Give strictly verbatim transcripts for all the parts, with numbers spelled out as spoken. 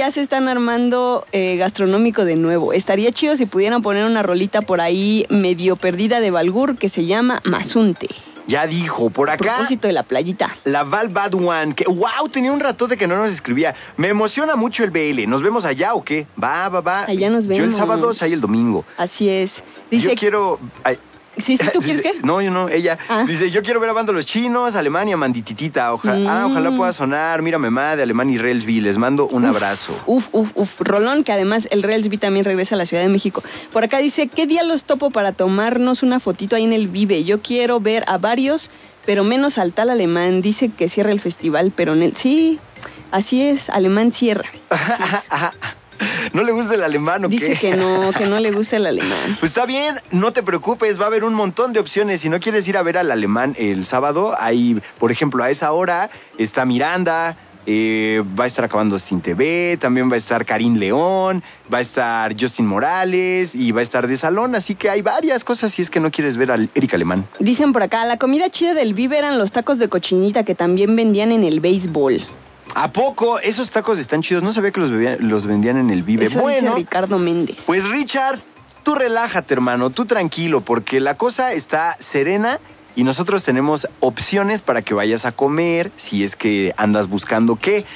ya se están armando eh, gastronómico de nuevo. Estaría chido si pudieran poner una rolita por ahí medio perdida de Balgur que se llama Mazunte. Ya dijo, por acá. A propósito de la playita. La Val Bad One, que wow, tenía un ratote que no nos escribía. Me emociona mucho el B L. ¿Nos vemos allá o qué? Va, va, va. Allá nos vemos. Yo el sábado, ahí el domingo. Así es. Dice, yo quiero... Ay, sí, sí, ¿tú dice, quieres qué? No, yo no, ella. Ah. Dice, yo quiero ver a Bando Los Chinos, Alemania, Mandititita. Oja, Mm. ah, ojalá pueda sonar. Mira, mamá de Alemán y Relsby. Les mando un uf, abrazo. Uf, uf, uf. Rolón, que además el Relsby también regresa a la Ciudad de México. Por acá dice, ¿qué día los topo para tomarnos una fotito ahí en el Vive? Yo quiero ver a varios, pero menos al tal Alemán. Dice que cierra el festival, pero en el... Sí, así es, Alemán cierra. Así es. ¿No le gusta el alemán o qué? Dice que no, que no le gusta el alemán. Pues está bien, no te preocupes, va a haber un montón de opciones. Si no quieres ir a ver al alemán el sábado, ahí, por ejemplo, a esa hora está Miranda, eh, va a estar acabando Austin T V, también va a estar Karim León, va a estar Justin Morales y va a estar de salón, así que hay varias cosas si es que no quieres ver al Eric Alemán. Dicen por acá, la comida chida del Vive eran los tacos de cochinita que también vendían en el béisbol. ¿A poco? Esos tacos están chidos. No sabía que los, bebían, los vendían en el Vive. Eso bueno, dice Ricardo Méndez. Pues Richard, tú relájate, hermano, tú tranquilo, porque la cosa está serena y nosotros tenemos opciones para que vayas a comer, si es que andas buscando qué.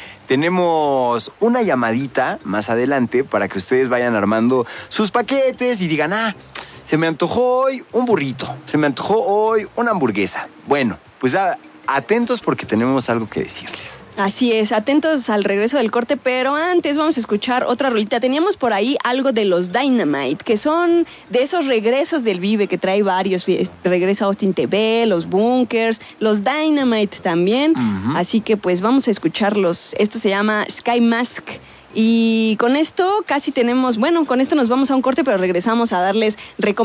Tenemos una llamadita más adelante para que ustedes vayan armando sus paquetes y digan, ah, se me antojó hoy un burrito, se me antojó hoy una hamburguesa. Bueno, pues ah, atentos porque tenemos algo que decirles. Así es, atentos al regreso del corte, pero antes vamos a escuchar otra rolita. Teníamos por ahí algo de los Dynamite, que son de esos regresos del Vive que trae varios. Regresa Austin T V, los Bunkers, los Dynamite también. Uh-huh. Así que pues vamos a escucharlos. Esto se llama Sky Mask. Y con esto casi tenemos, bueno, con esto nos vamos a un corte, pero regresamos a darles recomendaciones.